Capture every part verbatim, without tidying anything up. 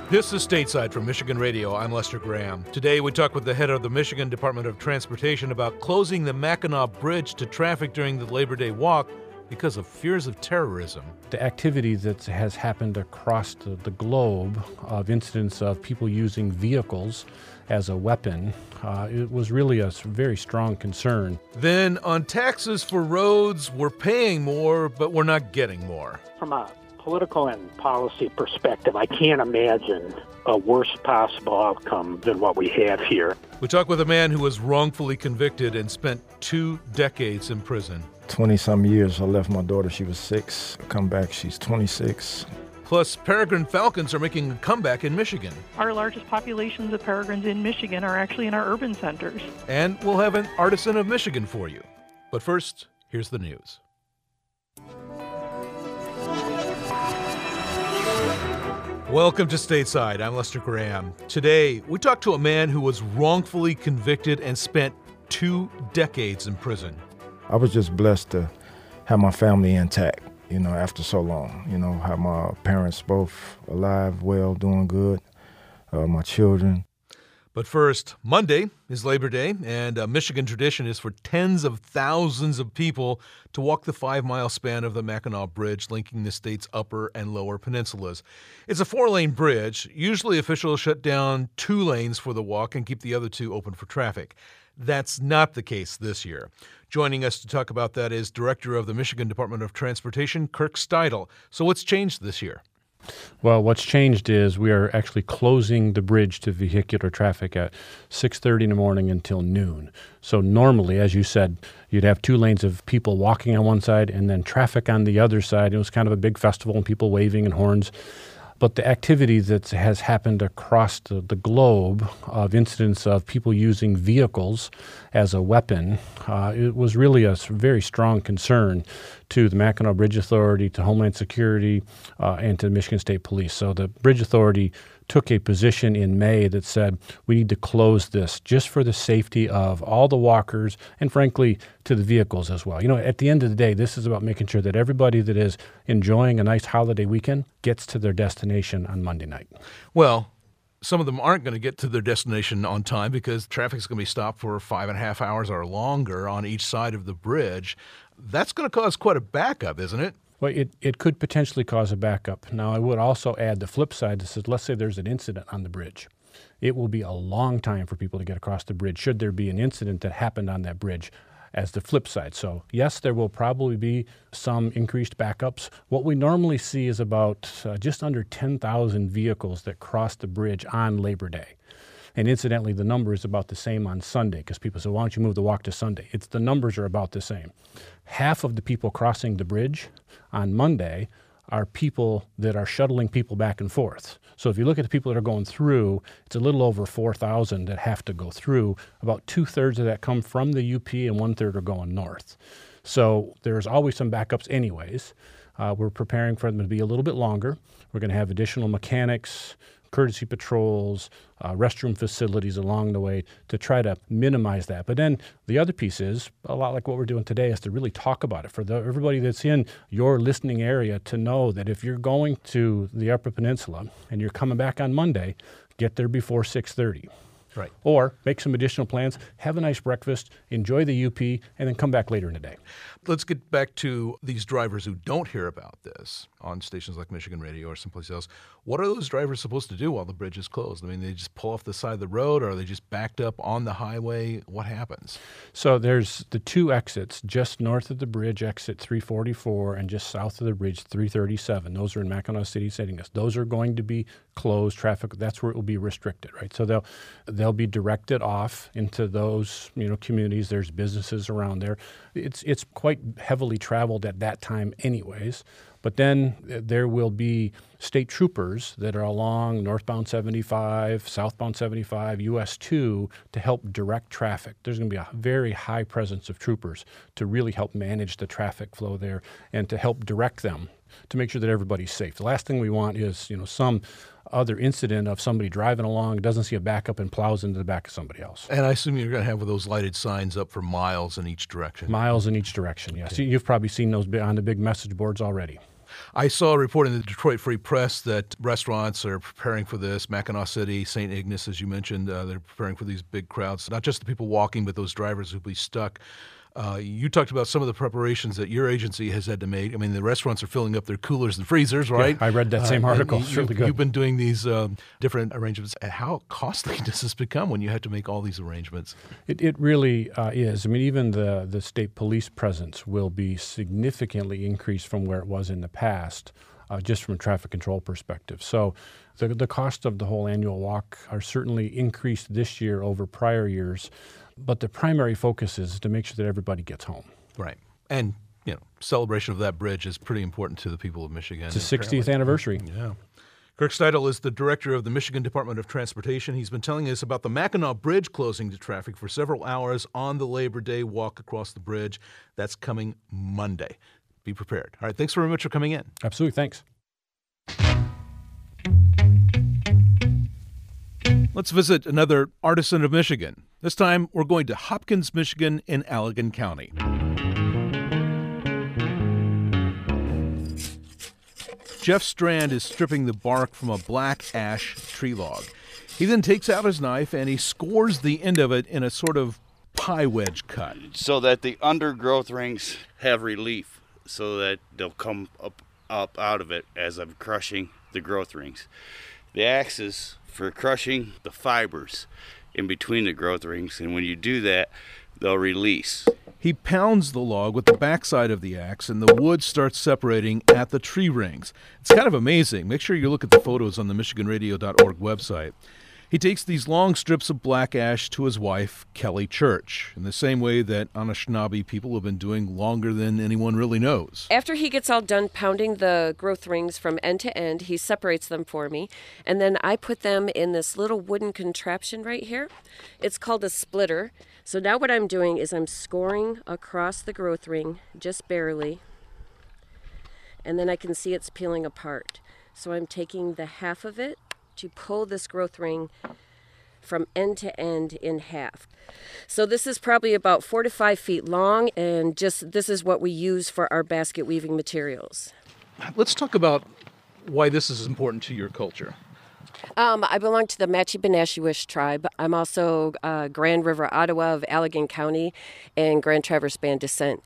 This is Stateside from Michigan Radio. I'm Lester Graham. Today we talk with the head of the Michigan Department of Transportation about closing the Mackinac Bridge to traffic during the Labor Day walk because of fears of terrorism. The activity that has happened across the, the globe of incidents of people using vehicles as a weapon, uh, it was really a very strong concern. Then on taxes for roads, we're paying more, but we're not getting more. From a political and policy perspective, I can't imagine a worse possible outcome than what we have here. We talk with a man who was wrongfully convicted and spent two decades in prison. twenty-some years. I left my daughter, she was six. I come back, she's twenty-six. Plus, peregrine falcons are making a comeback in Michigan. Our largest populations of peregrines in Michigan are actually in our urban centers. And we'll have an artisan of Michigan for you. But first, here's the news. Welcome to Stateside. I'm Lester Graham. Today, we talk to a man who was wrongfully convicted and spent two decades in prison. I was just blessed to have my family intact, you know, after so long. You know, have my parents both alive, well, doing good, uh, my children. But first, Monday is Labor Day, and a Michigan tradition is for tens of thousands of people to walk the five-mile span of the Mackinac Bridge, linking the state's upper and lower peninsulas. It's a four-lane bridge. Usually officials shut down two lanes for the walk and keep the other two open for traffic. That's not the case this year. Joining us to talk about that is Director of the Michigan Department of Transportation, Kirk Steidle. So what's changed this year? Well, what's changed is we are actually closing the bridge to vehicular traffic at six thirty in the morning until noon. So normally, as you said, you'd have two lanes of people walking on one side and then traffic on the other side. It was kind of a big festival and people waving and horns. But the activity that has happened across the, the globe of incidents of people using vehicles as a weapon, uh, it was really a very strong concern to the Mackinac Bridge Authority, to Homeland Security, uh, and to the Michigan State Police. So the Bridge Authority took a position in May that said we need to close this just for the safety of all the walkers and, frankly, to the vehicles as well. You know, at the end of the day, this is about making sure that everybody that is enjoying a nice holiday weekend gets to their destination on Monday night. Well, some of them aren't going to get to their destination on time because traffic's going to be stopped for five and a half hours or longer on each side of the bridge. That's going to cause quite a backup, isn't it? Well, it, it could potentially cause a backup. Now, I would also add the flip side that says, let's say there's an incident on the bridge. It will be a long time for people to get across the bridge should there be an incident that happened on that bridge as the flip side. So, yes, there will probably be some increased backups. What we normally see is about uh, just under ten thousand vehicles that cross the bridge on Labor Day. And incidentally, the number is about the same on Sunday because people say, why don't you move the walk to Sunday? It's the numbers are about the same. Half of the people crossing the bridge on Monday are people that are shuttling people back and forth. So if you look at the people that are going through, it's a little over four thousand that have to go through. About two-thirds of that come from the U P and one-third are going north. So there's always some backups anyways. Uh, we're preparing for them to be a little bit longer. We're going to have additional mechanics, courtesy patrols, uh, restroom facilities along the way to try to minimize that. But then the other piece is, a lot like what we're doing today, is to really talk about it for the, everybody that's in your listening area to know that if you're going to the Upper Peninsula and you're coming back on Monday, get there before six thirty. Right. Or make some additional plans, have a nice breakfast, enjoy the U P, and then come back later in the day. Let's get back to these drivers who don't hear about this on stations like Michigan Radio or someplace else. What are those drivers supposed to do while the bridge is closed? I mean, they just pull off the side of the road, or are they just backed up on the highway? What happens? So there's the two exits just north of the bridge, exit three forty-four, and just south of the bridge, three thirty-seven. Those are in Mackinac City, Saint Ignace. Those are going to be closed traffic. That's where it will be restricted, right? So they'll they'll be directed off into those, you know, communities. There's businesses around there. It's it's quite heavily traveled at that time anyways. But then there will be state troopers that are along northbound seventy-five, southbound seventy-five, U S two to help direct traffic. There's going to be a very high presence of troopers to really help manage the traffic flow there and to help direct them to make sure that everybody's safe. The last thing we want is, you know, some other incident of somebody driving along, doesn't see a backup, and plows into the back of somebody else. And I assume you're going to have those lighted signs up for miles in each direction. Miles in each direction, yes. Okay. You've probably seen those on the big message boards already. I saw a report in the Detroit Free Press that restaurants are preparing for this. Mackinac City, Saint Ignace, as you mentioned, uh, they're preparing for these big crowds, not just the people walking, but those drivers who'll be stuck. Uh, you talked about some of the preparations that your agency has had to make. I mean, the restaurants are filling up their coolers and freezers, right? Yeah, I read that same uh, article. You, It's really good. You've been doing these um, different arrangements. How costly does this become when you have to make all these arrangements? It, it really uh, is. I mean, even the, the state police presence will be significantly increased from where it was in the past, uh, just from a traffic control perspective. So the, the cost of the whole annual walk are certainly increased this year over prior years. But the primary focus is to make sure that everybody gets home. Right. And, you know, celebration of that bridge is pretty important to the people of Michigan. It's the sixtieth anniversary. Yeah. Kirk Steidel is the director of the Michigan Department of Transportation. He's been telling us about the Mackinac Bridge closing to traffic for several hours on the Labor Day walk across the bridge. That's coming Monday. Be prepared. All right. Thanks very much for coming in. Absolutely. Thanks. Let's visit another artisan of Michigan. This time, we're going to Hopkins, Michigan in Allegan County. Jeff Strand is stripping the bark from a black ash tree log. He then takes out his knife and he scores the end of it in a sort of pie wedge cut. So that the undergrowth rings have relief, so that they'll come up, up out of it as I'm crushing the growth rings. The axe is for crushing the fibers in between the growth rings, and when you do that, they'll release. He pounds the log with the backside of the axe, and the wood starts separating at the tree rings. It's kind of amazing. Make sure you look at the photos on the Michigan Radio dot org website. He takes these long strips of black ash to his wife, Kelly Church, in the same way that Anishinaabe people have been doing longer than anyone really knows. After he gets all done pounding the growth rings from end to end, he separates them for me, and then I put them in this little wooden contraption right here. It's called a splitter. So now what I'm doing is I'm scoring across the growth ring, just barely, and then I can see it's peeling apart. So I'm taking the half of it to pull this growth ring from end to end in half. So this is probably about four to five feet long, and just this is what we use for our basket weaving materials. Let's talk about why this is important to your culture. Um, I belong to the Matchi-Benashewish tribe. I'm also uh, Grand River Ottawa of Allegan County and Grand Traverse Band descent.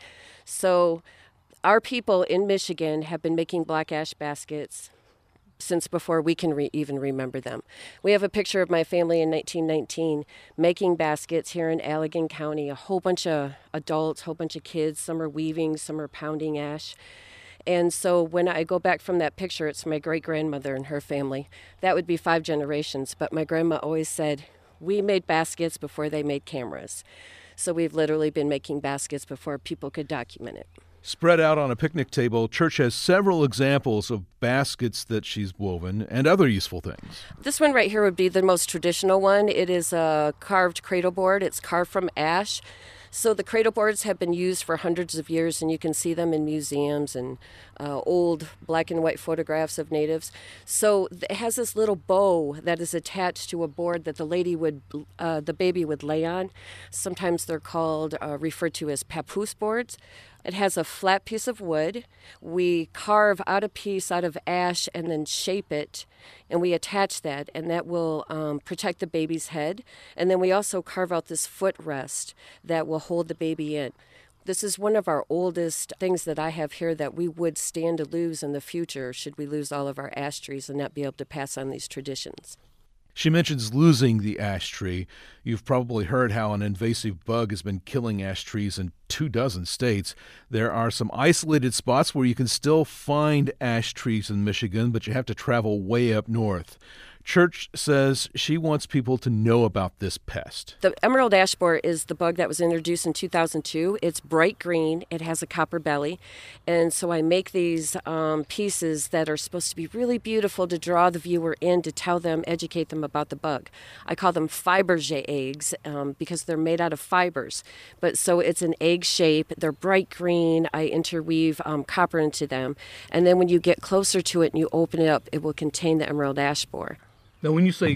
So our people in Michigan have been making black ash baskets since before we can re- even remember them. We have a picture of my family in nineteen nineteen making baskets here in Allegan County, a whole bunch of adults, a whole bunch of kids. Some are weaving, some are pounding ash. And so when I go back from that picture, it's my great-grandmother and her family. That would be five generations, but my grandma always said, we made baskets before they made cameras. So we've literally been making baskets before people could document it. Spread out on a picnic table, Church has several examples of baskets that she's woven and other useful things. This one right here would be the most traditional one. It is a carved cradle board. It's carved from ash. So the cradle boards have been used for hundreds of years, and you can see them in museums and uh, old black and white photographs of natives. So it has this little bow that is attached to a board that the lady would, uh, the baby would lay on. Sometimes they're called, uh, referred to as papoose boards. It has a flat piece of wood. We carve out a piece out of ash and then shape it, and we attach that, and that will um, protect the baby's head. And then we also carve out this footrest that will hold the baby in. This is one of our oldest things that I have here that we would stand to lose in the future should we lose all of our ash trees and not be able to pass on these traditions. She mentions losing the ash tree. You've probably heard how an invasive bug has been killing ash trees in two dozen states. There are some isolated spots where you can still find ash trees in Michigan, but you have to travel way up north. Church says she wants people to know about this pest. The emerald ash borer is the bug that was introduced in two thousand two. It's bright green. It has a copper belly. And so I make these um, pieces that are supposed to be really beautiful to draw the viewer in, to tell them, educate them about the bug. I call them Fabergé eggs um, because they're made out of fibers. But so it's an egg shape. They're bright green. I interweave um, copper into them. And then when you get closer to it and you open it up, it will contain the emerald ash borer. Now, when you say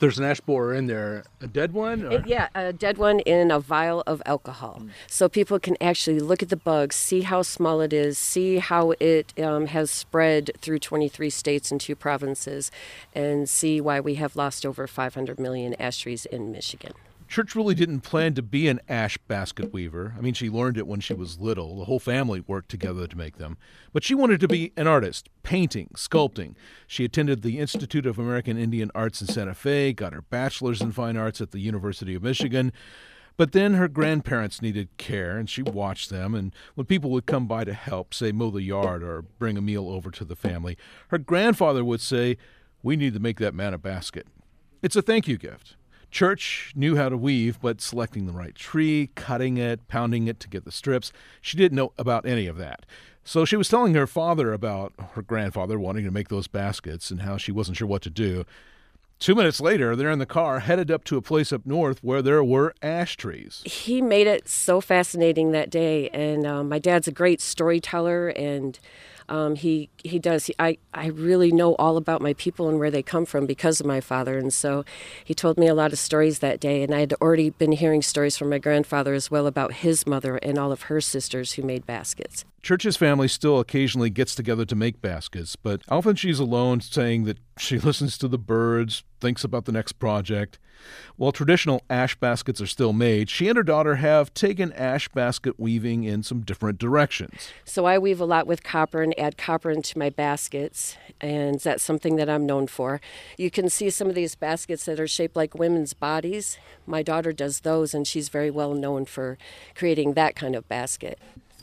There's an ash borer in there, a dead one? Or? It- yeah, a dead one in a vial of alcohol. Mm. So people can actually look at the bugs, see how small it is, see how it um, has spread through twenty-three states and two provinces, and see why we have lost over five hundred million ash trees in Michigan. Church really didn't plan to be an ash basket weaver. I mean, she learned it when she was little. The whole family worked together to make them. But she wanted to be an artist, painting, sculpting. She attended the Institute of American Indian Arts in Santa Fe, got her bachelor's in fine arts at the University of Michigan. But then her grandparents needed care, and she watched them. And when people would come by to help, say mow the yard or bring a meal over to the family, her grandfather would say, "We need to make that man a basket." It's a thank you gift. Church knew how to weave, but selecting the right tree, cutting it, pounding it to get the strips, she didn't know about any of that. So she was telling her father about her grandfather wanting to make those baskets and how she wasn't sure what to do. Two minutes later, they're in the car headed up to a place up north where there were ash trees. He made it so fascinating that day, and um, my dad's a great storyteller, and Um, he he does. He, I, I really know all about my people and where they come from because of my father. And so he told me a lot of stories that day. And I had already been hearing stories from my grandfather as well about his mother and all of her sisters who made baskets. Church's family still occasionally gets together to make baskets, but often she's alone, saying that she listens to the birds, thinks about the next project. While traditional ash baskets are still made, she and her daughter have taken ash basket weaving in some different directions. So I weave a lot with copper and add copper into my baskets, and that's something that I'm known for. You can see some of these baskets that are shaped like women's bodies. My daughter does those, and she's very well known for creating that kind of basket.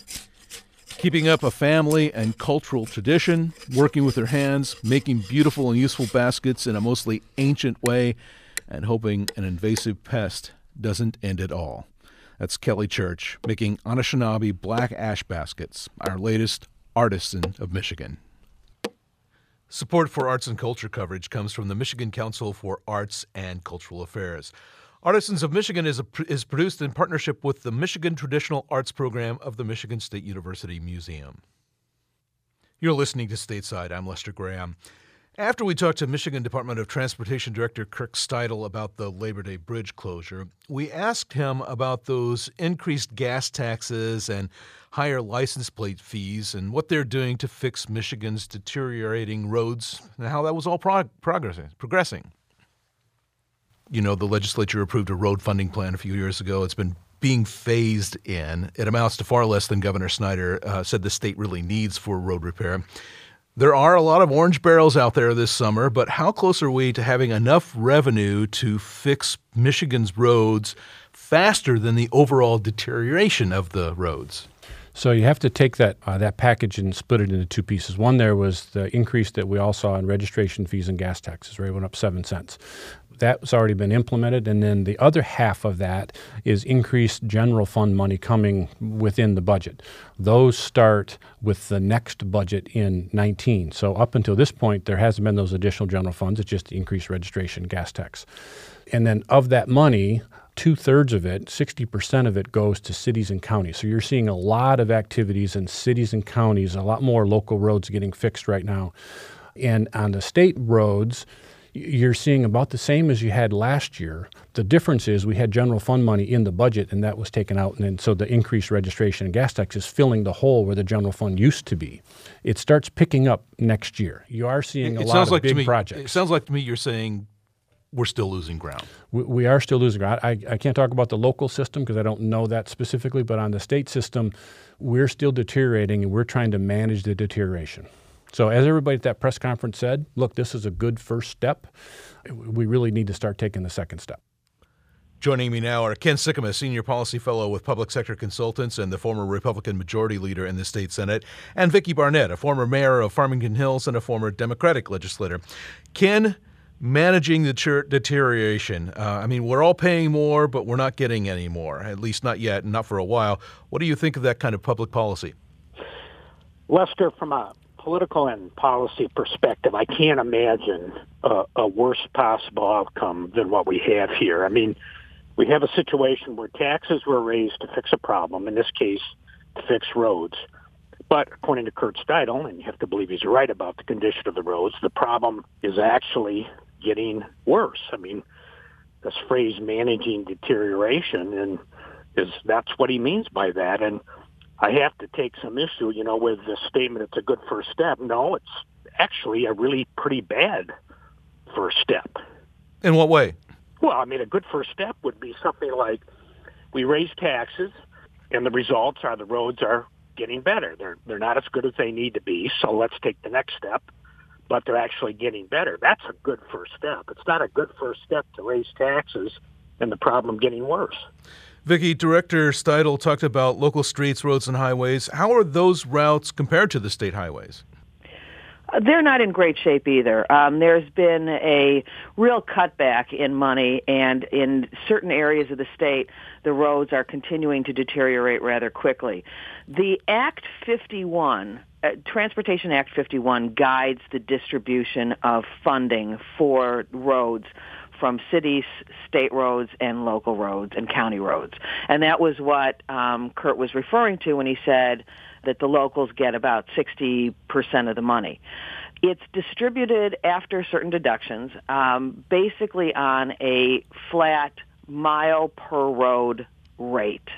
Keeping up a family and cultural tradition, working with her hands, making beautiful and useful baskets in a mostly ancient way, and hoping an invasive pest doesn't end it all. That's Kelly Church, making Anishinaabe black ash baskets, our latest artisan of Michigan. Support for arts and culture coverage comes from the Michigan Council for Arts and Cultural Affairs. Artisans of Michigan is, a, is produced in partnership with the Michigan Traditional Arts Program of the Michigan State University Museum. You're listening to Stateside. I'm Lester Graham. After we talked to Michigan Department of Transportation Director Kirk Steidel about the Labor Day Bridge closure, we asked him about those increased gas taxes and higher license plate fees and what they're doing to fix Michigan's deteriorating roads and how that was all prog- progressing, progressing. You know, the legislature approved a road funding plan a few years ago. It's been being phased in. It amounts to far less than Governor Snyder uh, said the state really needs for road repair. There are a lot of orange barrels out there this summer, but how close are we to having enough revenue to fix Michigan's roads faster than the overall deterioration of the roads? So you have to take that uh, that package and split it into two pieces. One, there was the increase that we all saw in registration fees and gas taxes, right? It went up seven cents. That's already been implemented. And then the other half of that is increased general fund money coming within the budget. Those start with the next budget in nineteen. So up until this point, there hasn't been those additional general funds. It's just increased registration, gas tax. And then of that money, two-thirds of it, sixty percent of it, goes to cities and counties. So you're seeing a lot of activities in cities and counties, a lot more local roads getting fixed right now. And on the state roads, you're seeing about the same as you had last year. The difference is we had general fund money in the budget, and that was taken out. And then so the increased registration and gas tax is filling the hole where the general fund used to be. It starts picking up next year. You are seeing a it lot sounds of like big to me, projects. It sounds like to me you're saying we're still losing ground. We, we are still losing ground. I, I can't talk about the local system because I don't know that specifically, but on the state system, we're still deteriorating, and we're trying to manage the deterioration. So as everybody at that press conference said, look, this is a good first step. We really need to start taking the second step. Joining me now are Ken Sikkema, Senior Policy Fellow with Public Sector Consultants and the former Republican Majority Leader in the State Senate, and Vicki Barnett, a former mayor of Farmington Hills and a former Democratic legislator. Ken, managing the ter- deterioration. Uh, I mean, we're all paying more, but we're not getting any more, at least not yet, and not for a while. What do you think of that kind of public policy? Lester, from a political and policy perspective, I can't imagine a, a worse possible outcome than what we have here. I mean, we have a situation where taxes were raised to fix a problem, in this case, to fix roads. But according to Kurt Steidel, and you have to believe he's right about the condition of the roads, the problem is actually getting worse. I mean, this phrase managing deterioration, and is that's what he means by that. And I have to take some issue, you know, with the statement it's a good first step. No, it's actually a really pretty bad first step. In what way? Well, I mean, a good first step would be something like we raise taxes, and the results are the roads are getting better. They're they're not as good as they need to be, so let's take the next step, but they're actually getting better. That's a good first step. It's not a good first step to raise taxes and the problem getting worse. Vicki, Director Steidl talked about local streets, roads, and highways. How are those routes compared to the state highways? They're not in great shape either. Um, there's been a real cutback in money, and in certain areas of the state, the roads are continuing to deteriorate rather quickly. The Act fifty-one, uh, Transportation Act fifty-one, guides the distribution of funding for roads from cities, state roads, and local roads, and county roads. And that was what um, Kurt was referring to when he said that the locals get about sixty percent of the money. It's distributed after certain deductions, um, basically on a flat mile per road rate.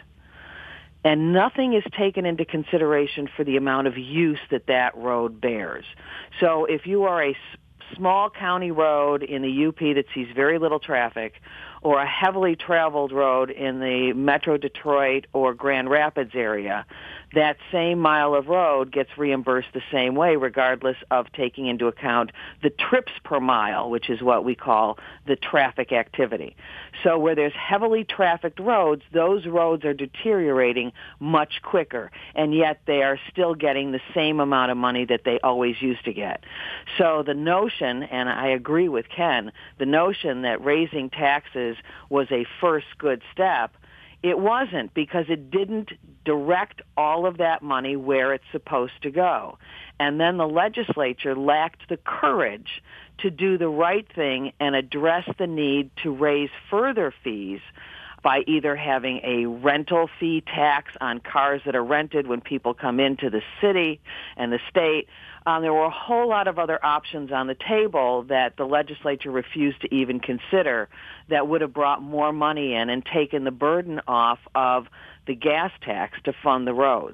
And nothing is taken into consideration for the amount of use that that road bears. So if you are a small county road in the U P that sees very little traffic, or a heavily traveled road in the Metro Detroit or Grand Rapids area, that same mile of road gets reimbursed the same way, regardless of taking into account the trips per mile, which is what we call the traffic activity. So where there's heavily trafficked roads, those roads are deteriorating much quicker, and yet they are still getting the same amount of money that they always used to get. So the notion, and I agree with Ken, the notion that raising taxes was a first good step, it wasn't, because it didn't direct all of that money where it's supposed to go. And then the legislature lacked the courage to do the right thing and address the need to raise further fees by either having a rental fee tax on cars that are rented when people come into the city and the state. Um, there were a whole lot of other options on the table that the legislature refused to even consider that would have brought more money in and taken the burden off of the gas tax to fund the roads.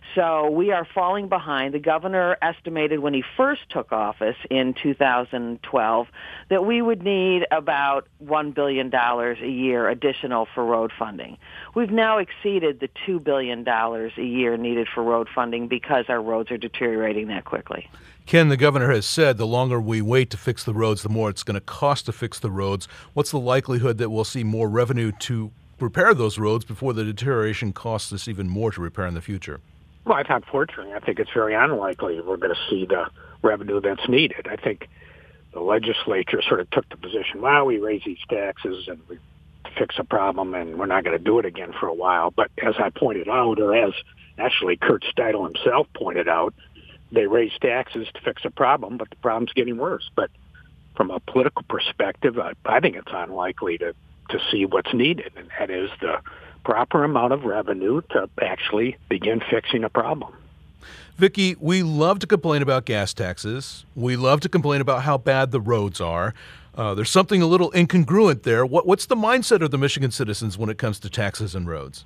So we are falling behind. The governor estimated when he first took office in two thousand twelve that we would need about one billion dollars a year additional for road funding. We've now exceeded the two billion dollars a year needed for road funding because our roads are deteriorating that quickly. Ken, the governor has said the longer we wait to fix the roads, the more it's going to cost to fix the roads. What's the likelihood that we'll see more revenue to repair those roads before the deterioration costs us even more to repair in the future? Well, I thought, fortunately, I think it's very unlikely we're going to see the revenue that's needed. I think the legislature sort of took the position, well, we raise these taxes and we fix a problem and we're not going to do it again for a while. But as I pointed out, or as actually Kurt Steidl himself pointed out, they raise taxes to fix a problem, but the problem's getting worse. But from a political perspective, I, I think it's unlikely to, to see what's needed, and that is the proper amount of revenue to actually begin fixing a problem. Vicki, we love to complain about gas taxes. We love to complain about how bad the roads are. Uh, there's something a little incongruent there. What, what's the mindset of the Michigan citizens when it comes to taxes and roads?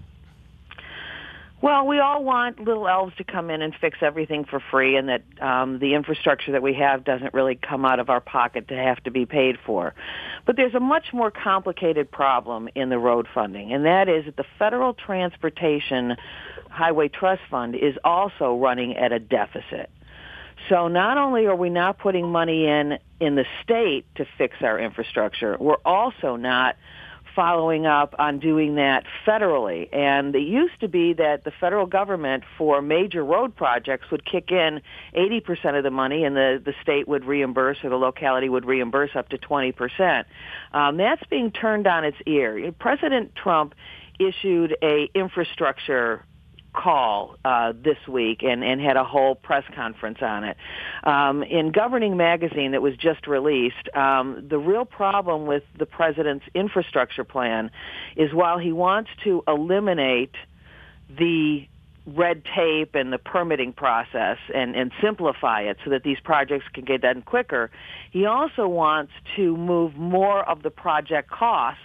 Well, we all want little elves to come in and fix everything for free, and that um, the infrastructure that we have doesn't really come out of our pocket to have to be paid for. But there's a much more complicated problem in the road funding, and that is that the Federal Transportation Highway Trust Fund is also running at a deficit. So not only are we not putting money in in the state to fix our infrastructure, we're also not following up on doing that federally. And it used to be that the federal government for major road projects would kick in eighty percent of the money and the, the state would reimburse, or the locality would reimburse up to twenty percent. Um, that's being turned on its ear. President Trump issued a infrastructure call uh, this week and, and had a whole press conference on it. Um, in Governing Magazine that was just released, um, the real problem with the president's infrastructure plan is while he wants to eliminate the red tape and the permitting process and, and simplify it so that these projects can get done quicker. He also wants to move more of the project costs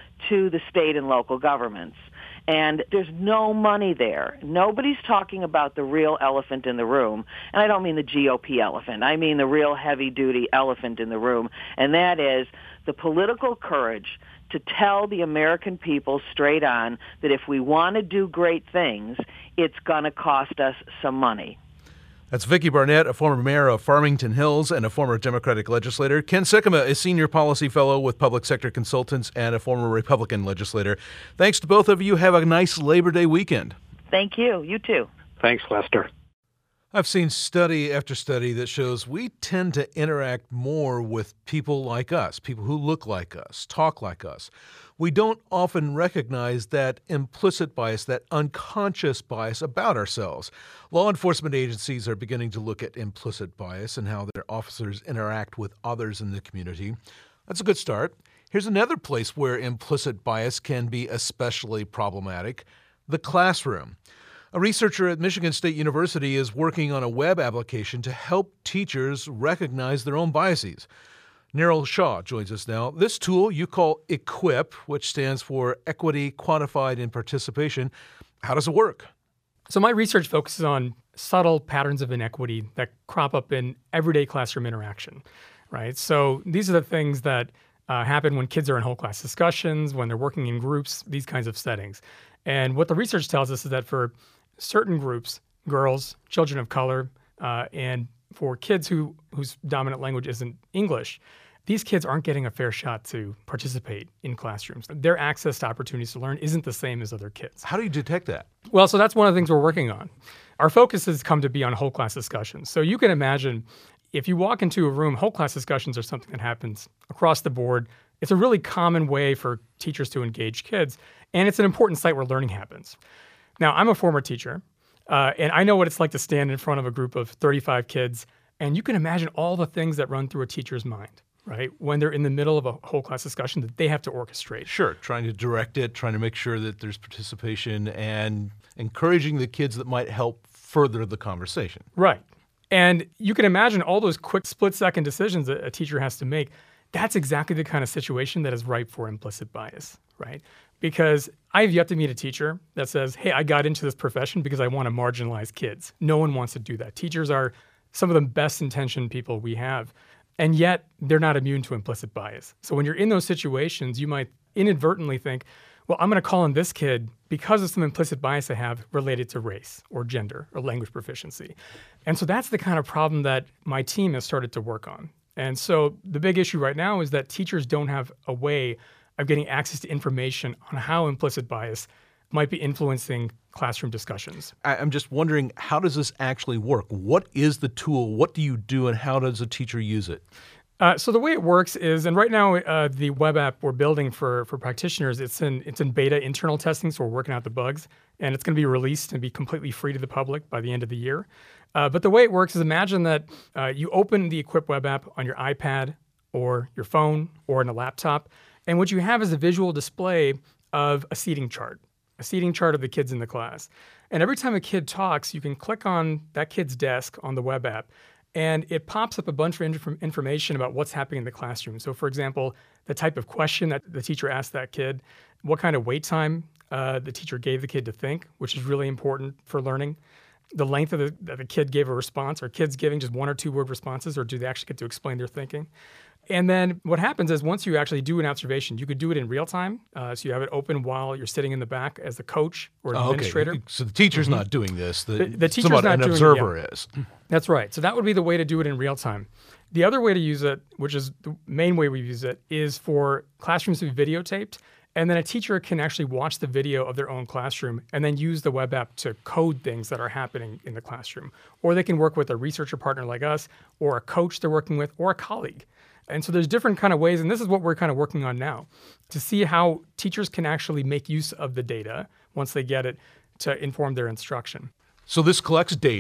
to the state and local governments. And there's no money there. Nobody's talking about the real elephant in the room. And I don't mean the G O P elephant. I mean the real heavy-duty elephant in the room. And that is the political courage to tell the American people straight on that if we want to do great things, it's going to cost us some money. That's Vicki Barnett, a former mayor of Farmington Hills and a former Democratic legislator. Ken Sikkema is Senior Policy Fellow with Public Sector Consultants and a former Republican legislator. Thanks to both of you. Have a nice Labor Day weekend. Thank you. You too. Thanks, Lester. I've seen study after study that shows we tend to interact more with people like us, people who look like us, talk like us. We don't often recognize that implicit bias, that unconscious bias about ourselves. Law enforcement agencies are beginning to look at implicit bias and how their officers interact with others in the community. That's a good start. Here's another place where implicit bias can be especially problematic: the classroom. A researcher at Michigan State University is working on a web application to help teachers recognize their own biases. Neryl Shaw joins us now. This tool you call EQUIP, which stands for Equity Quantified in Participation. How does it work? So my research focuses on subtle patterns of inequity that crop up in everyday classroom interaction, right? So these are the things that uh, happen when kids are in whole class discussions, when they're working in groups, these kinds of settings. And what the research tells us is that for certain groups, girls, children of color, uh, and for kids who whose dominant language isn't English, these kids aren't getting a fair shot to participate in classrooms. Their access to opportunities to learn isn't the same as other kids. How do you detect that? Well, so that's one of the things we're working on. Our focus has come to be on whole class discussions. So you can imagine if you walk into a room, whole class discussions are something that happens across the board. It's a really common way for teachers to engage kids, and it's an important site where learning happens. Now, I'm a former teacher, uh, and I know what it's like to stand in front of a group of thirty-five kids, and you can imagine all the things that run through a teacher's mind, right, when they're in the middle of a whole class discussion that they have to orchestrate. Sure, trying to direct it, trying to make sure that there's participation, and encouraging the kids that might help further the conversation. Right. And you can imagine all those quick split-second decisions that a teacher has to make. That's exactly the kind of situation that is ripe for implicit bias, right? Because I've yet to meet a teacher that says, hey, I got into this profession because I want to marginalize kids. No one wants to do that. Teachers are some of the best intentioned people we have, and yet they're not immune to implicit bias. So when you're in those situations, you might inadvertently think, well, I'm going to call on this kid because of some implicit bias I have related to race or gender or language proficiency. And so that's the kind of problem that my team has started to work on. And so the big issue right now is that teachers don't have a way of getting access to information on how implicit bias might be influencing classroom discussions. I'm just wondering, how does this actually work? What is the tool? What do you do, and how does a teacher use it? Uh, so the way it works is, and right now uh, the web app we're building for for practitioners, it's in it's in beta internal testing, so we're working out the bugs, and it's going to be released and be completely free to the public by the end of the year. Uh, but the way it works is, imagine that uh, you open the EQUIP web app on your iPad or your phone or on a laptop, and what you have is a visual display of a seating chart, a seating chart of the kids in the class. And every time a kid talks, you can click on that kid's desk on the web app, and it pops up a bunch of inf- information about what's happening in the classroom. So, for example, the type of question that the teacher asked that kid, what kind of wait time uh, the teacher gave the kid to think, which is really important for learning, the length of the, that the kid gave a response. Are kids giving just one or two word responses, or do they actually get to explain their thinking? And then what happens is, once you actually do an observation, you could do it in real time. Uh, so you have it open while you're sitting in the back as a coach or an oh, administrator. Okay. So the teacher's mm-hmm. not doing this. The, the, the teacher's somebody, not an doing observer it, yeah. is. That's right. So that would be the way to do it in real time. The other way to use it, which is the main way we use it, is for classrooms to be videotaped. And then a teacher can actually watch the video of their own classroom and then use the web app to code things that are happening in the classroom. Or they can work with a researcher partner like us, or a coach they're working with, or a colleague. And so there's different kind of ways, and this is what we're kind of working on now, to see how teachers can actually make use of the data once they get it to inform their instruction. So this collects data,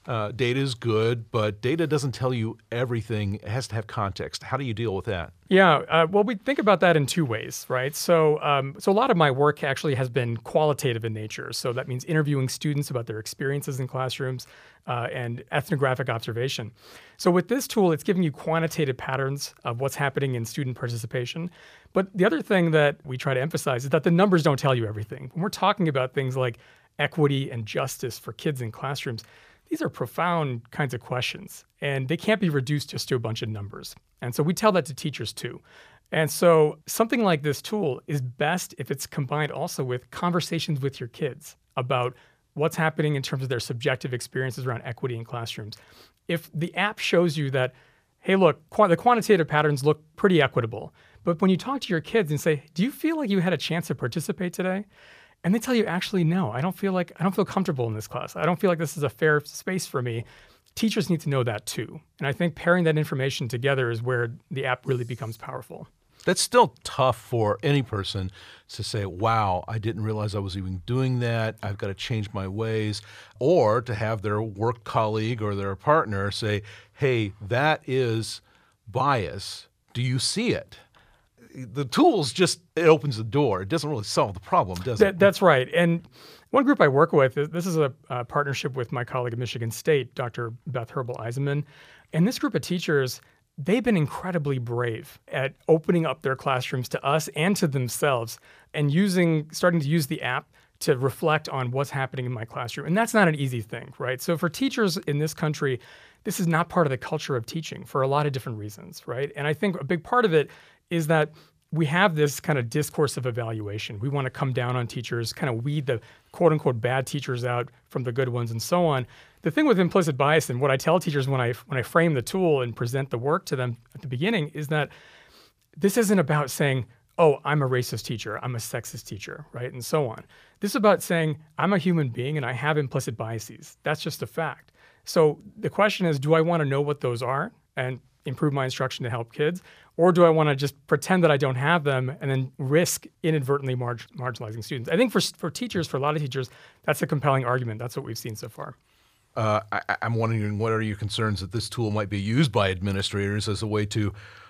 Uh, data is good, but data doesn't tell you everything. It has to have context. How do you deal with that? Yeah, uh, well, we think about that in two ways, right? So, um, so a lot of my work actually has been qualitative in nature. So that means interviewing students about their experiences in classrooms uh, and ethnographic observation. So with this tool, it's giving you quantitative patterns of what's happening in student participation. But the other thing that we try to emphasize is that the numbers don't tell you everything. When we're talking about things like equity and justice for kids in classrooms, these are profound kinds of questions, and they can't be reduced just to a bunch of numbers. And so we tell that to teachers too. And so something like this tool is best if it's combined also with conversations with your kids about what's happening in terms of their subjective experiences around equity in classrooms. If the app shows you that, hey, look, qu- the quantitative patterns look pretty equitable, but when you talk to your kids and say, do you feel like you had a chance to participate today? And they tell you, actually, no, I don't feel like, I don't feel comfortable in this class. I don't feel like this is a fair space for me. Teachers need to know that too. And I think pairing that information together is where the app really becomes powerful. That's still tough for any person to say, wow, I didn't realize I was even doing that. I've got to change my ways. Or to have their work colleague or their partner say, hey, that is bias. Do you see it? The tools just, it opens the door. It doesn't really solve the problem, does that, it? That's right. And one group I work with, this is a, a partnership with my colleague at Michigan State, Doctor Beth Herbal-Eisenman. And this group of teachers, they've been incredibly brave at opening up their classrooms to us and to themselves and using, starting to use the app to reflect on what's happening in my classroom. And that's not an easy thing, right? So for teachers in this country, this is not part of the culture of teaching for a lot of different reasons, right? And I think a big part of it is that we have this kind of discourse of evaluation. We want to come down on teachers, kind of weed the quote-unquote bad teachers out from the good ones and so on. The thing with implicit bias, and what I tell teachers when I when I frame the tool and present the work to them at the beginning, is that this isn't about saying, oh, I'm a racist teacher, I'm a sexist teacher, right, and so on. This is about saying, I'm a human being and I have implicit biases. That's just a fact. So the question is, do I want to know what those are and improve my instruction to help kids? Or do I want to just pretend that I don't have them and then risk inadvertently marg- marginalizing students? I think for for teachers, for a lot of teachers, that's a compelling argument. That's what we've seen so far. Uh, I, I'm wondering, what are your concerns that this tool might be used by administrators as a way to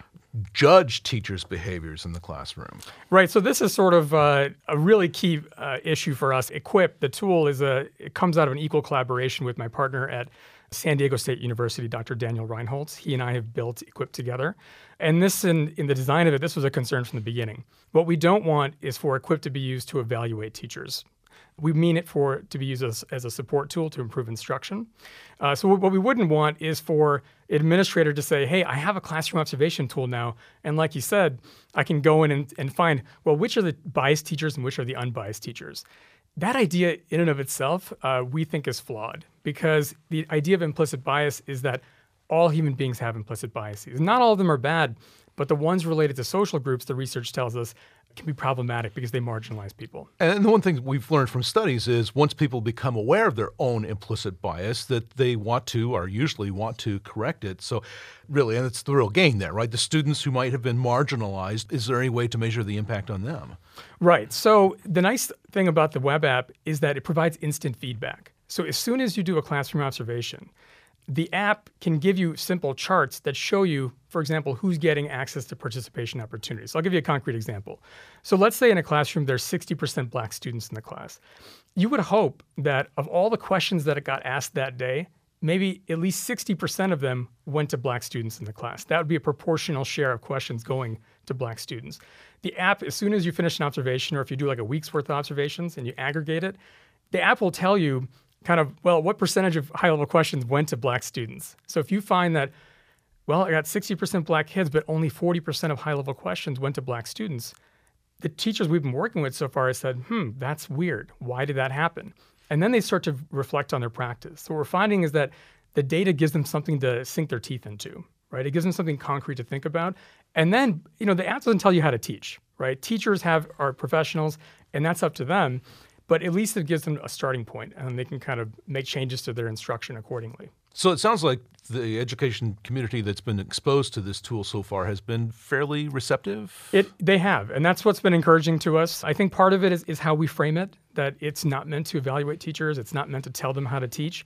judge teachers' behaviors in the classroom? Right. So this is sort of uh, a really key uh, issue for us. Equip, the tool, is a it comes out of an equal collaboration with my partner at San Diego State University, Doctor Daniel Reinholz. He and I have built Equip together. And this, in, in the design of it, this was a concern from the beginning. What we don't want is for Equip to be used to evaluate teachers. We mean it for to be used as, as a support tool to improve instruction. Uh, so what we wouldn't want is for an administrator to say, hey, I have a classroom observation tool now. And like you said, I can go in and, and find, well, which are the biased teachers and which are the unbiased teachers? That idea in and of itself, uh, we think is flawed, because the idea of implicit bias is that all human beings have implicit biases. Not all of them are bad, but the ones related to social groups, the research tells us, can be problematic because they marginalize people. And the one thing we've learned from studies is once people become aware of their own implicit bias, that they want to, or usually want to, correct it. So really, and it's the real gain there, right? The students who might have been marginalized, is there any way to measure the impact on them? Right. So the nice thing about the web app is that it provides instant feedback. So as soon as you do a classroom observation, the app can give you simple charts that show you, for example, who's getting access to participation opportunities. So I'll give you a concrete example. So let's say in a classroom there's sixty percent black students in the class. You would hope that of all the questions that got asked that day, maybe at least sixty percent of them went to black students in the class. That would be a proportional share of questions going to black students. The app, as soon as you finish an observation, or if you do like a week's worth of observations and you aggregate it, the app will tell you kind of, well, what percentage of high-level questions went to black students? So if you find that, well, I got sixty percent black kids, but only forty percent of high-level questions went to black students, the teachers we've been working with so far have said, hmm, that's weird. Why did that happen? And then they start to reflect on their practice. So what we're finding is that the data gives them something to sink their teeth into, right? It gives them something concrete to think about. And then, you know, the app doesn't tell you how to teach, right? Teachers have are professionals, and that's up to them. But at least it gives them a starting point, and they can kind of make changes to their instruction accordingly. So it sounds like the education community that's been exposed to this tool so far has been fairly receptive? It, they have, and that's what's been encouraging to us. I think part of it is, is how we frame it, that it's not meant to evaluate teachers. It's not meant to tell them how to teach.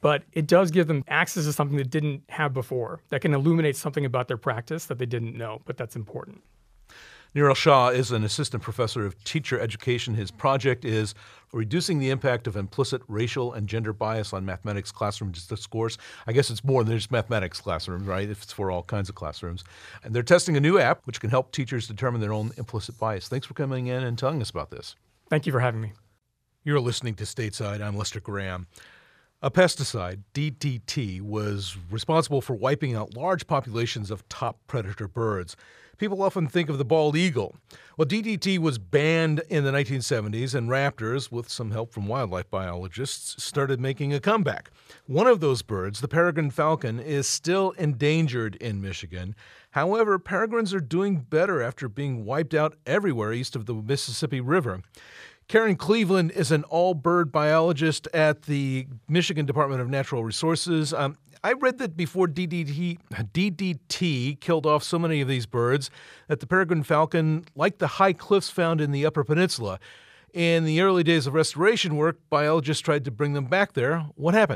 but it does give them access to something they didn't have before that can illuminate something about their practice that they didn't know, but that's important. Niraj Shah is an assistant professor of teacher education. His project is reducing the impact of implicit racial and gender bias on mathematics classroom discourse. I guess it's more than just mathematics classrooms, right? If it's for all kinds of classrooms. And they're testing a new app which can help teachers determine their own implicit bias. Thanks for coming in and telling us about this. Thank you for having me. You're listening to Stateside. I'm Lester Graham. A pesticide, D D T, was responsible for wiping out large populations of top predator birds. People often think of the bald eagle. Well, D D T was banned in the nineteen seventies, and raptors, with some help from wildlife biologists, started making a comeback. One of those birds, the peregrine falcon, is still endangered in Michigan. However, peregrines are doing better after being wiped out everywhere east of the Mississippi River. Karen Cleveland is an all-bird biologist at the Michigan Department of Natural Resources. Um, I read that before D D T, D D T killed off so many of these birds that the peregrine falcon liked the high cliffs found in the Upper Peninsula. In the early days of restoration work, biologists tried to bring them back there. What happened?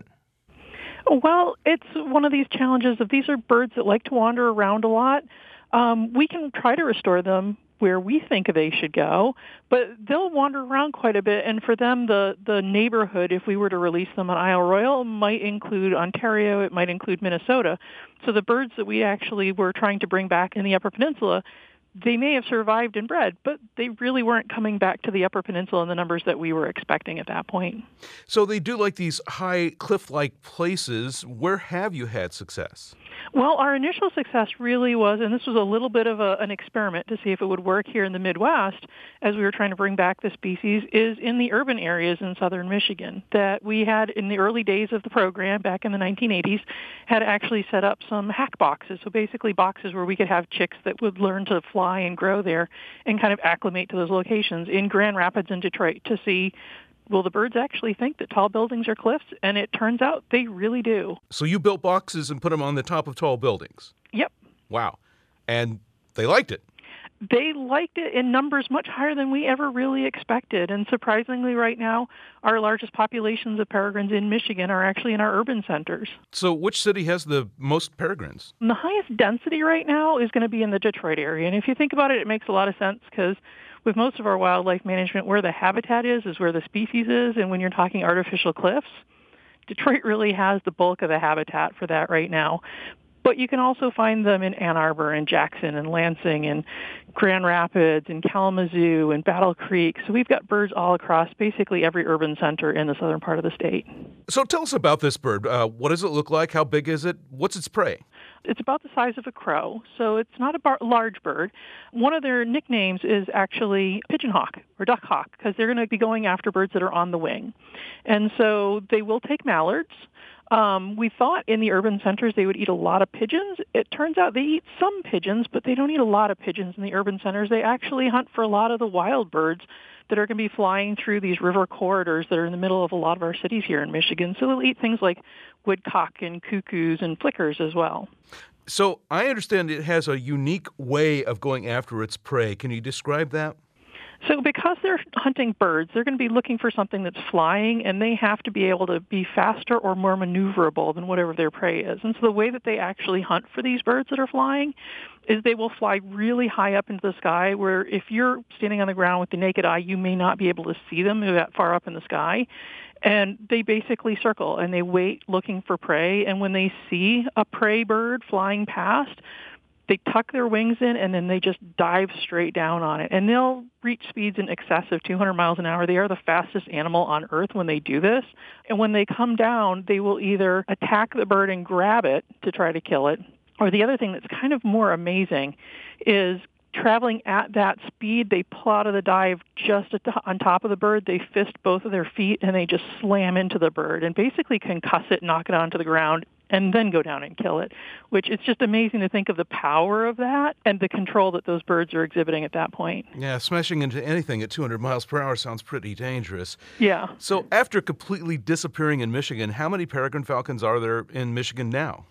Well, it's one of these challenges of these are birds that like to wander around a lot. Um, we can try to restore them where we think they should go, but they'll wander around quite a bit. And for them, the, the neighborhood, if we were to release them on Isle Royale, might include Ontario, it might include Minnesota. So the birds that we actually were trying to bring back in the Upper Peninsula, they may have survived and bred, but they really weren't coming back to the Upper Peninsula in the numbers that we were expecting at that point. So they do like these high cliff-like places. Where have you had success? Well, our initial success really was, and this was a little bit of a, an experiment to see if it would work here in the Midwest as we were trying to bring back the species, is in the urban areas in southern Michigan that we had in the early days of the program back in the nineteen eighties had actually set up some hack boxes. So basically boxes where we could have chicks that would learn to fly and grow there and kind of acclimate to those locations in Grand Rapids and Detroit to see, will the birds actually think that tall buildings are cliffs? And it turns out they really do. So you built boxes and put them on the top of tall buildings? Yep. Wow. And they liked it? They liked it in numbers much higher than we ever really expected. And surprisingly, right now, our largest populations of peregrines in Michigan are actually in our urban centers. So which city has the most peregrines? And the highest density right now is going to be in the Detroit area. And if you think about it, it makes a lot of sense because with most of our wildlife management, where the habitat is, is where the species is. And when you're talking artificial cliffs, Detroit really has the bulk of the habitat for that right now. But you can also find them in Ann Arbor and Jackson and Lansing and Grand Rapids and Kalamazoo and Battle Creek. So we've got birds all across basically every urban center in the southern part of the state. So tell us about this bird. Uh, what does it look like? How big is it? What's its prey? It's about the size of a crow, so it's not a bar- large bird. One of their nicknames is actually pigeon hawk or duck hawk because they're going to be going after birds that are on the wing. And so they will take mallards. Um, we thought in the urban centers they would eat a lot of pigeons. It turns out they eat some pigeons, but they don't eat a lot of pigeons in the urban centers. They actually hunt for a lot of the wild birds that are going to be flying through these river corridors that are in the middle of a lot of our cities here in Michigan. So they'll eat things like woodcock and cuckoos and flickers as well. So I understand it has a unique way of going after its prey. Can you describe that? So because they're hunting birds, they're going to be looking for something that's flying, and they have to be able to be faster or more maneuverable than whatever their prey is. And so the way that they actually hunt for these birds that are flying is they will fly really high up into the sky, where if you're standing on the ground with the naked eye, you may not be able to see them that far up in the sky. And they basically circle, and they wait looking for prey. And when they see a prey bird flying past, they tuck their wings in, and then they just dive straight down on it. And they'll reach speeds in excess of two hundred miles an hour. They are the fastest animal on Earth when they do this. And when they come down, they will either attack the bird and grab it to try to kill it, or the other thing that's kind of more amazing is traveling at that speed, they pull out of the dive just at the, on top of the bird. They fist both of their feet, and they just slam into the bird and basically concuss it, knock it onto the ground, and then go down and kill it, which it's just amazing to think of the power of that and the control that those birds are exhibiting at that point. Yeah, smashing into anything at two hundred miles per hour sounds pretty dangerous. Yeah. So after completely disappearing in Michigan, how many peregrine falcons are there in Michigan now?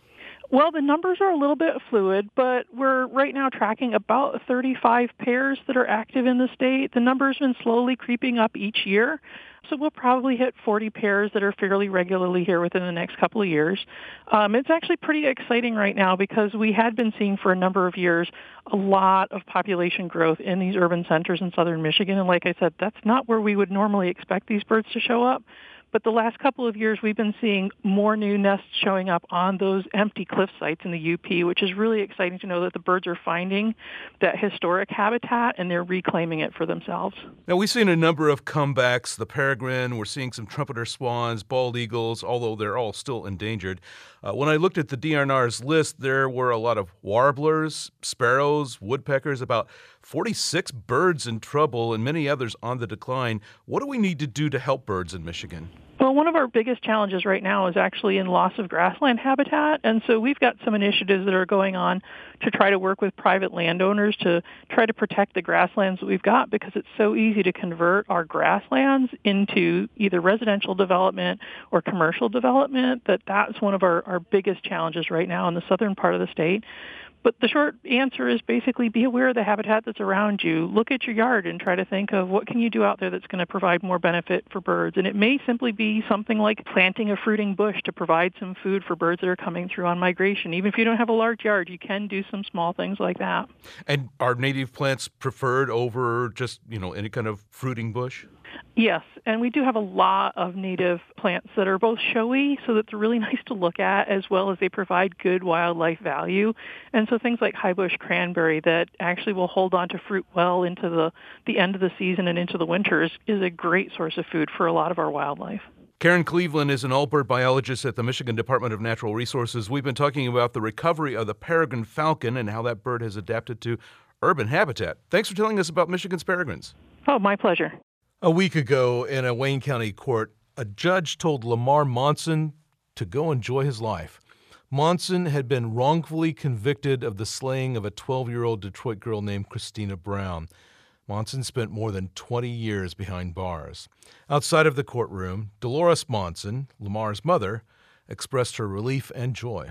Well, the numbers are a little bit fluid, but we're right now tracking about thirty-five pairs that are active in the state. The number's been slowly creeping up each year, so we'll probably hit forty pairs that are fairly regularly here within the next couple of years. Um, it's actually pretty exciting right now because we had been seeing for a number of years a lot of population growth in these urban centers in southern Michigan, and like I said, that's not where we would normally expect these birds to show up. But the last couple of years, we've been seeing more new nests showing up on those empty cliff sites in the U P, which is really exciting to know that the birds are finding that historic habitat and they're reclaiming it for themselves. Now, we've seen a number of comebacks, the peregrine, we're seeing some trumpeter swans, bald eagles, although they're all still endangered. Uh, when I looked at the D R N R's list, there were a lot of warblers, sparrows, woodpeckers, about forty-six birds in trouble and many others on the decline. What do we need to do to help birds in Michigan? Well, one of our biggest challenges right now is actually in loss of grassland habitat, and so we've got some initiatives that are going on to try to work with private landowners to try to protect the grasslands that we've got, because it's so easy to convert our grasslands into either residential development or commercial development that that's one of our, our biggest challenges right now in the southern part of the state. But the short answer is basically be aware of the habitat that's around you. Look at your yard and try to think of what can you do out there that's going to provide more benefit for birds. And it may simply be something like planting a fruiting bush to provide some food for birds that are coming through on migration. Even if you don't have a large yard, you can do some small things like that. And are native plants preferred over just, you know, any kind of fruiting bush? Yes, and we do have a lot of native plants that are both showy, so that they're really nice to look at, as well as they provide good wildlife value. And so things like highbush cranberry that actually will hold on to fruit well into the, the end of the season and into the winter is, is a great source of food for a lot of our wildlife. Karen Cleveland is an all-bird biologist at the Michigan Department of Natural Resources. We've been talking about the recovery of the peregrine falcon and how that bird has adapted to urban habitat. Thanks for telling us about Michigan's peregrines. Oh, my pleasure. A week ago in a Wayne County court, a judge told Lamar Monson to go enjoy his life. Monson had been wrongfully convicted of the slaying of a twelve-year-old Detroit girl named Christina Brown. Monson spent more than twenty years behind bars. Outside of the courtroom, Dolores Monson, Lamar's mother, expressed her relief and joy.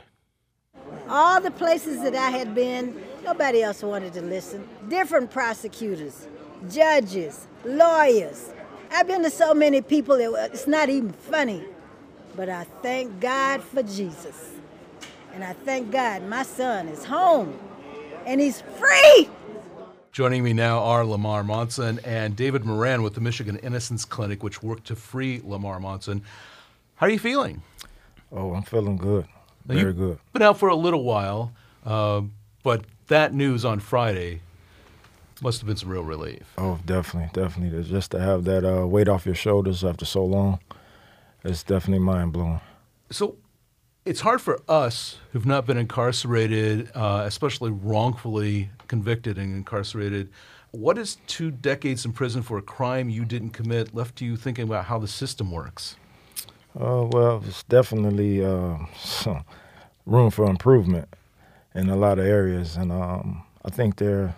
All the places that I had been, nobody else wanted to listen. Different prosecutors, judges, lawyers. I've been to so many people, it's not even funny. But I thank God for Jesus. And I thank God my son is home and he's free. Joining me now are Lamar Monson and David Moran with the Michigan Innocence Clinic, which worked to free Lamar Monson. How are you feeling? Oh, I'm feeling good. Now, Very you've good. Been out for a little while, uh, but that news on Friday must have been some real relief. Oh, definitely, definitely. Just to have that uh, weight off your shoulders after so long, it's definitely mind-blowing. So it's hard for us who've not been incarcerated, uh, especially wrongfully convicted and incarcerated. What is two decades in prison for a crime you didn't commit left you thinking about how the system works? Uh, well, it's definitely uh, some room for improvement in a lot of areas. And um, I think there,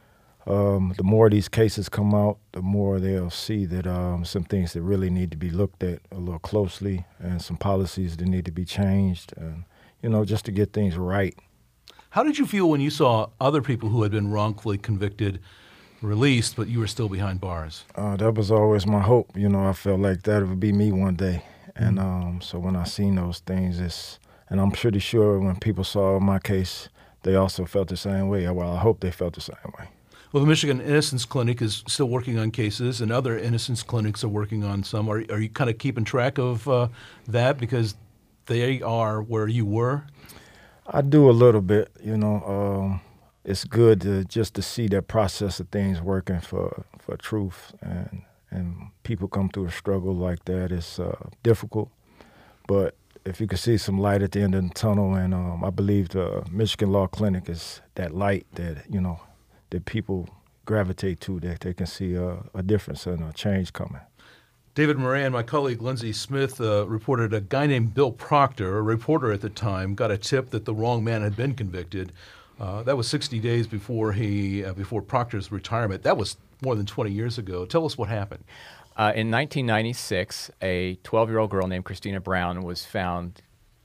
um, the more these cases come out, the more they'll see that um, some things that really need to be looked at a little closely and some policies that need to be changed, and, you know, just to get things right. How did you feel when you saw other people who had been wrongfully convicted released, but you were still behind bars? Uh, that was always my hope. You know, I felt like that would be me one day. And um, so when I seen those things, it's, and I'm pretty sure when people saw my case, they also felt the same way. Well, I hope they felt the same way. Well, the Michigan Innocence Clinic is still working on cases, and other innocence clinics are working on some. Are, are you kind of keeping track of uh, that because they are where you were? I do a little bit. You know, um, it's good to just to see that process of things working for for truth, and and people come through a struggle like that. It's uh, difficult, but if you can see some light at the end of the tunnel, and um, I believe the Michigan Law Clinic is that light that, you know, that people gravitate to, that they can see a, a difference and a change coming. David Moran, my colleague Lindsay Smith, uh, reported a guy named Bill Proctor, a reporter at the time, got a tip that the wrong man had been convicted. Uh, that was sixty days before he uh, before Proctor's retirement. That was more than twenty years ago. Tell us what happened. Uh, in nineteen ninety-six, a twelve-year-old girl named Christina Brown was found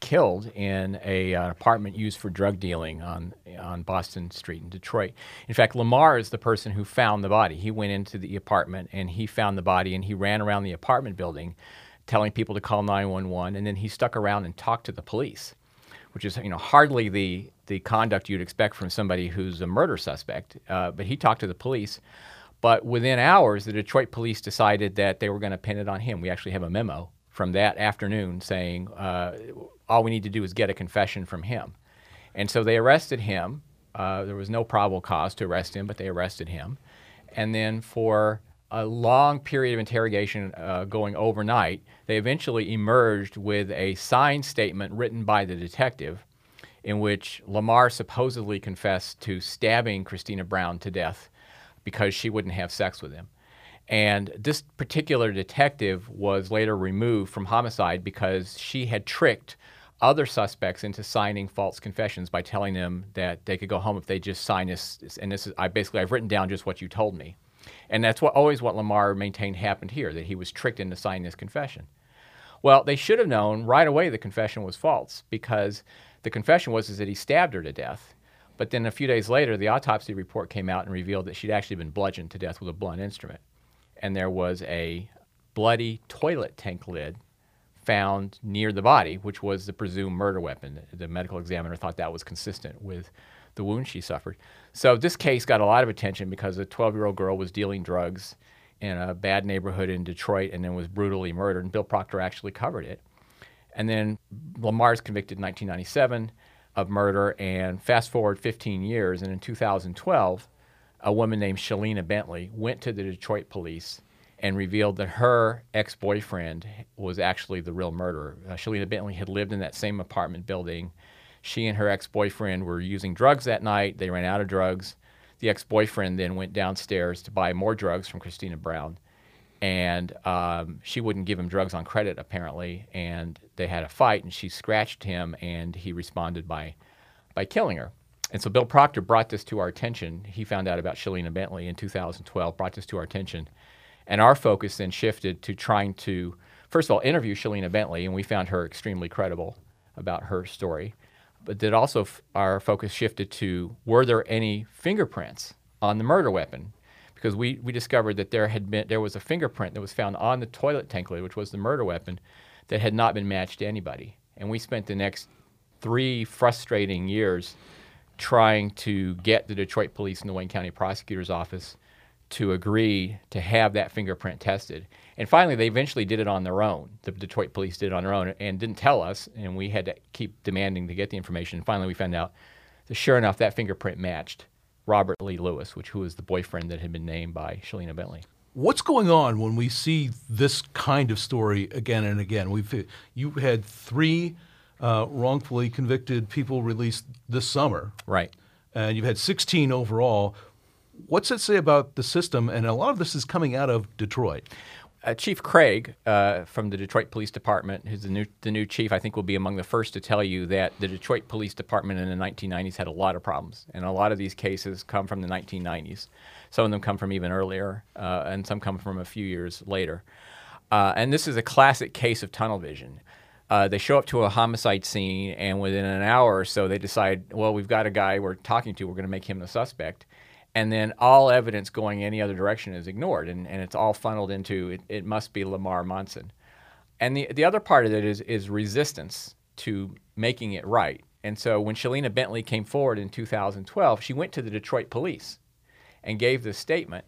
killed in a uh, apartment used for drug dealing on on Boston Street in Detroit. In fact, Lamar is the person who found the body. He went into the apartment and he found the body, and he ran around the apartment building telling people to call nine one one, and then he stuck around and talked to the police, which is, you know, hardly the the conduct you'd expect from somebody who's a murder suspect. Uh, but he talked to the police. But within hours, the Detroit police decided that they were going to pin it on him. We actually have a memo from that afternoon saying uh, all we need to do is get a confession from him. And so they arrested him. Uh, there was no probable cause to arrest him, but they arrested him. And then for a long period of interrogation uh, going overnight, they eventually emerged with a signed statement written by the detective in which Lamar supposedly confessed to stabbing Christina Brown to death because she wouldn't have sex with him. And this particular detective was later removed from homicide because she had tricked other suspects into signing false confessions by telling them that they could go home if they just sign this. And this is, I basically, I've written down just what you told me. And that's what always what Lamar maintained happened here, that he was tricked into signing this confession. Well, they should have known right away the confession was false, because the confession was is that he stabbed her to death. But then a few days later, the autopsy report came out and revealed that she'd actually been bludgeoned to death with a blunt instrument. And there was a bloody toilet tank lid found near the body, which was the presumed murder weapon. The medical examiner thought that was consistent with the wound she suffered. So this case got a lot of attention because a twelve-year-old girl was dealing drugs in a bad neighborhood in Detroit and then was brutally murdered, and Bill Proctor actually covered it. And then Lamar's convicted in nineteen ninety-seven of murder, and fast forward fifteen years, and in two thousand twelve, a woman named Shalina Bentley went to the Detroit police and revealed that her ex-boyfriend was actually the real murderer. Uh, Shalina Bentley had lived in that same apartment building. She and her ex-boyfriend were using drugs that night. They ran out of drugs. The ex-boyfriend then went downstairs to buy more drugs from Christina Brown, and um, she wouldn't give him drugs on credit, apparently, and they had a fight, and she scratched him, and he responded by by killing her. And so Bill Proctor brought this to our attention. He found out about Shalina Bentley in two thousand twelve, brought this to our attention, and our focus then shifted to trying to, first of all, interview Shalina Bentley, and we found her extremely credible about her story. But then also f- our focus shifted to, were there any fingerprints on the murder weapon? Because we, we discovered that there had been there was a fingerprint that was found on the toilet tank lid, which was the murder weapon, that had not been matched to anybody. And we spent the next three frustrating years trying to get the Detroit Police and the Wayne County Prosecutor's Office to agree to have that fingerprint tested. And finally, they eventually did it on their own. The Detroit Police did it on their own and didn't tell us, and we had to keep demanding to get the information. And finally, we found out that sure enough, that fingerprint matched Robert Lee Lewis, which who was the boyfriend that had been named by Shalina Bentley. What's going on when we see this kind of story again and again? We've you had three uh, wrongfully convicted people released this summer, right? And you've had sixteen overall. What's it say about the system? And a lot of this is coming out of Detroit. Uh, Chief Craig uh, from the Detroit Police Department, who's the new the new chief, I think will be among the first to tell you that the Detroit Police Department in the nineteen nineties had a lot of problems, and a lot of these cases come from the nineteen nineties. Some of them come from even earlier, uh, and some come from a few years later. Uh, and this is a classic case of tunnel vision. Uh, they show up to a homicide scene, and within an hour or so, they decide, well, we've got a guy we're talking to, we're going to make him the suspect. And then all evidence going any other direction is ignored, and, and it's all funneled into it, it must be Lamar Monson. And the the other part of it is is resistance to making it right. And so when Shalina Bentley came forward in two thousand twelve, she went to the Detroit Police and gave this statement,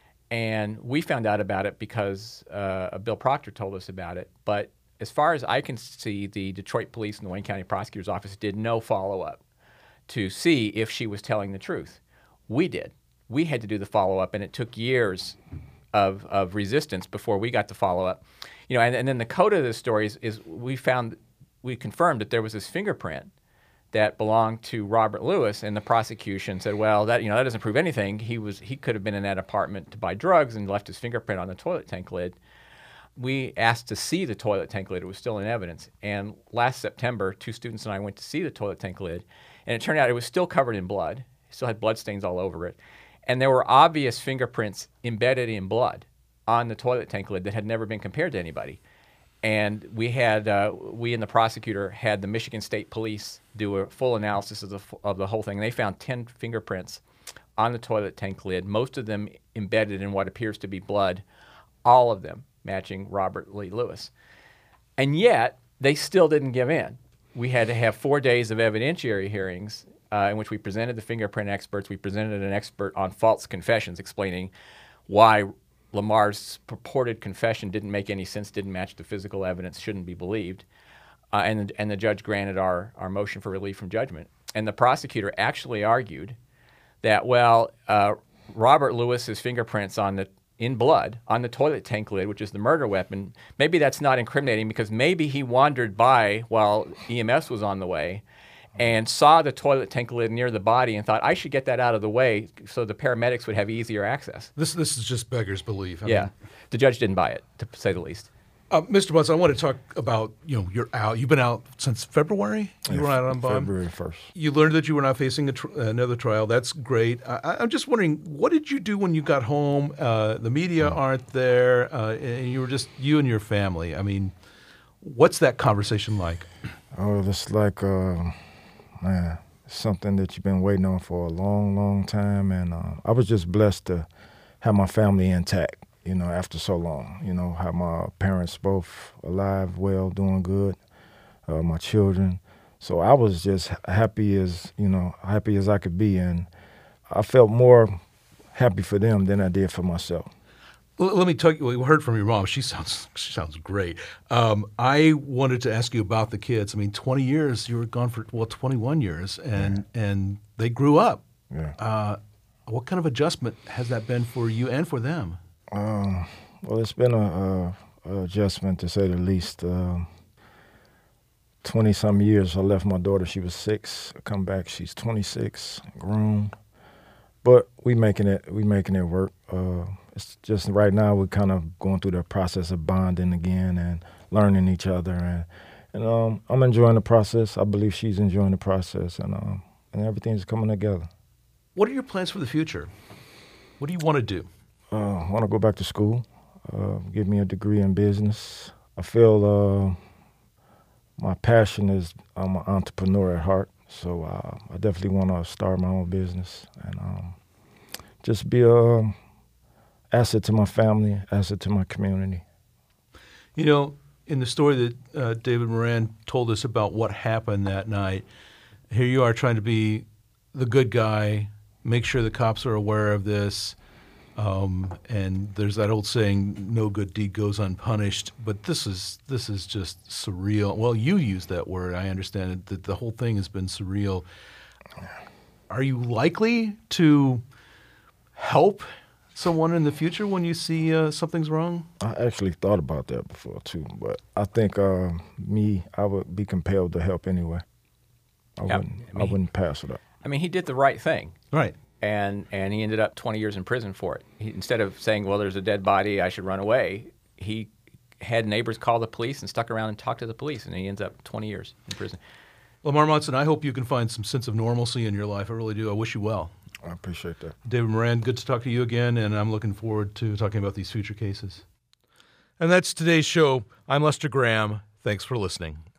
and we found out about it because uh, Bill Proctor told us about it. But as far as I can see, the Detroit Police and the Wayne County Prosecutor's Office did no follow-up to see if she was telling the truth. We did. We had to do the follow-up, and it took years of of resistance before we got the follow-up. You know, and, and then the coda of this story is, is we found, we confirmed that there was this fingerprint that belonged to Robert Lewis, and the prosecution said, well, that you know that doesn't prove anything. He was he could have been in that apartment to buy drugs and left his fingerprint on the toilet tank lid. We asked to see the toilet tank lid. It was still in evidence. And last September, two students and I went to see the toilet tank lid, and it turned out it was still covered in blood. Still had blood stains all over it. And there were obvious fingerprints embedded in blood on the toilet tank lid that had never been compared to anybody. And we had, uh, we and the prosecutor had the Michigan State Police do a full analysis of the, of the whole thing. They found ten fingerprints on the toilet tank lid, most of them embedded in what appears to be blood, all of them matching Robert Lee Lewis. And yet, they still didn't give in. We had to have four days of evidentiary hearings uh, in which we presented the fingerprint experts. We presented an expert on false confessions explaining why Lamar's purported confession didn't make any sense, didn't match the physical evidence, shouldn't be believed. Uh, and, and the judge granted our, our motion for relief from judgment. And the prosecutor actually argued that, well, uh, Robert Lewis's fingerprints on the in blood on the toilet tank lid, which is the murder weapon, maybe that's not incriminating because maybe he wandered by while E M S was on the way and saw the toilet tank lid near the body and thought, I should get that out of the way so the paramedics would have easier access. This this is just beggar's belief. I yeah. mean, the judge didn't buy it, to say the least. Uh, Mister Bunce, I want to talk about, you know, you're out. You've been out since February? You Yeah, were out on bond? February first. You learned that you were not facing a tr- another trial. That's great. I- I'm just wondering, what did you do when you got home? Uh, the media aren't there, uh, and you were just you and your family. I mean, what's that conversation like? Oh, it's like, uh, man, something that you've been waiting on for a long, long time. And uh, I was just blessed to have my family intact, you know, after so long. You know, have my parents both alive, well, doing good, uh, my children. So I was just happy as, you know, happy as I could be. And I felt more happy for them than I did for myself. L- Let me tell you, we heard from your mom. She sounds she sounds great. Um, I wanted to ask you about the kids. I mean, twenty years, you were gone for, well, twenty-one years, and, yeah. and they grew up. Yeah. Uh, what kind of adjustment has that been for you and for them? Um, well, it's been a, a, a adjustment, to say the least. twenty-some years, I left my daughter. She was six. I come back, she's twenty-six, grown. But we making it, we making it work. Uh, it's just right now we're kind of going through the process of bonding again and learning each other. And, and um, I'm enjoying the process. I believe she's enjoying the process, and um, and everything's coming together. What are your plans for the future? What do you want to do? I uh, want to go back to school, uh, get me a degree in business. I feel uh, my passion is I'm an entrepreneur at heart, so uh, I definitely want to start my own business and um, just be a asset to my family, asset to my community. You know, in the story that uh, David Moran told us about what happened that night, here you are trying to be the good guy, make sure the cops are aware of this. Um, and there's that old saying, no good deed goes unpunished. But this is this is just surreal. Well, you used that word. I understand it, that the whole thing has been surreal. Are you likely to help someone in the future when you see uh, something's wrong? I actually thought about that before, too. But I think uh, me, I would be compelled to help anyway. I, yeah, wouldn't, I, mean, I wouldn't pass it up. I mean, he did the right thing. Right. And and he ended up twenty years in prison for it. He, instead of saying, well, there's a dead body, I should run away, he had neighbors call the police and stuck around and talked to the police, and he ends up twenty years in prison. Lamar Monson, I hope you can find some sense of normalcy in your life. I really do. I wish you well. I appreciate that. David Moran, good to talk to you again, and I'm looking forward to talking about these future cases. And that's today's show. I'm Lester Graham. Thanks for listening.